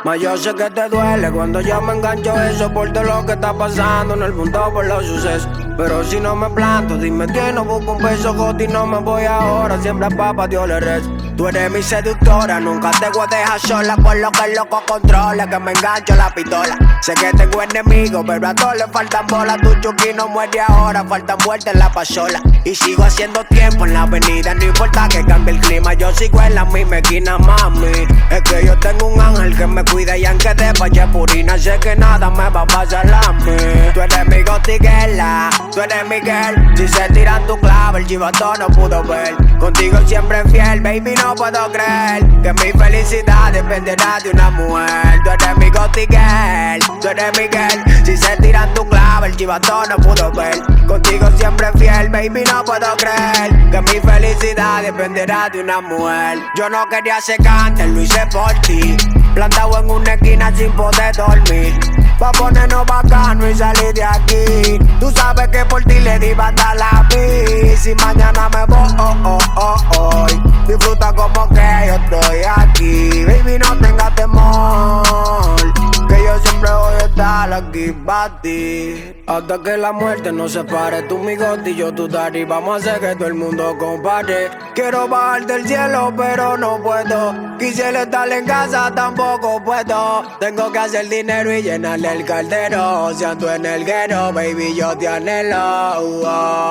Mas yo sé que te duele cuando yo me engancho eso por todo lo que está pasando en el mundo por los sucesos. Pero si no me planto, dime que no busco un beso, Goti, no me voy ahora. Siempre a papá Dios le rezo. Tú eres mi seductora, nunca te voy a dejar sola. Por lo que el loco controla, que me engancho la pistola. Sé que tengo enemigos, pero a todos le faltan bolas. Tu chuki no muere ahora, faltan vueltas en la pasola. Y sigo haciendo tiempo en la avenida, no importa que cambie el clima. Yo sigo en la misma esquina, mami. Es que yo tengo un ángel que me cuida y aunque de valle purina, sé que nada me va a pasar a mí. Tú eres mi gotiguela, tú eres mi girl. Si se tiran tu clave, el chivato no pudo ver. Contigo siempre fiel, baby, no puedo creer que mi felicidad dependerá de una mujer. Tú eres mi gotiguel, tú eres mi girl. Si se tiran tu clave, el chivato no pudo ver. Contigo siempre fiel, baby, no puedo creer que mi felicidad dependerá de una mujer. Yo no quería ser cante, lo hice por ti. Plantado en una esquina sin poder dormir. Pa' ponernos bacano y salir de aquí. Tú sabes que por ti le di banda la vida. Si mañana me voy, disfruta como que yo estoy aquí. Baby, no tengas temor, que yo siempre voy a estar aquí para ti. Hasta que la muerte nos separe, tú mi Goti y yo tu daddy. Vamos a hacer que todo el mundo compare. Quiero bajar del cielo pero no puedo. Quisiera estar en casa, tampoco puedo. Tengo que hacer dinero y llenarle el caldero. Si ando en el guero, baby, yo te anhelo.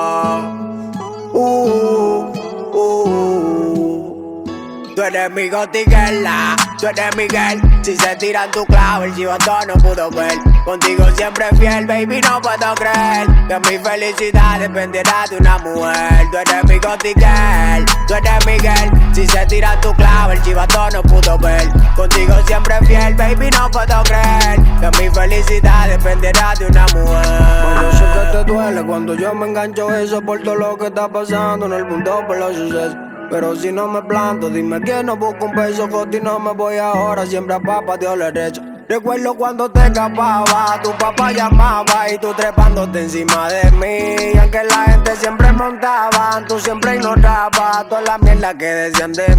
Tú eres mi gotiguela, tú eres mi girl. Si se tiran tu clavo, el chivato no pudo ver. Contigo siempre fiel, baby, no puedo creer que mi felicidad dependerá de una mujer. Tú eres mi gotiguel, tú eres mi girl. Si se tiran tu clavo, el chivato no pudo ver. Contigo siempre fiel, baby, no puedo creer que mi felicidad dependerá de una mujer. Yo sé que te duele cuando yo me engancho eso por todo lo que está pasando en el mundo por los sucesos. Pero si no me planto, dime que no busco un beso, Goti, no me voy ahora. Siempre a papá Dios le rezo. Recuerdo cuando te escapaba, tu papá llamaba y tú trepándote encima de mí. Y aunque la gente siempre montaba, tú siempre ignorabas toda la mierda que decían de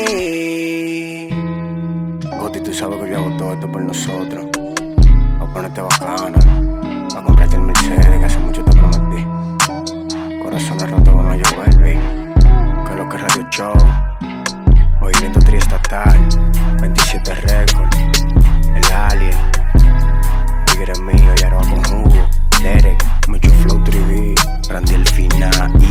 mí. Goti, tú sabes que yo hago todo esto por nosotros. Pa' ponerte bacana, pa' comprarte el Mercedes que hace mucho te prometí. Corazones rotos van a llover, baby. Que lo que Radio Show, movimiento triestatal, 27 Records, el Alien, Tigre mío y arroba con jugo, Derek, mucho flow 3D, Randy el final.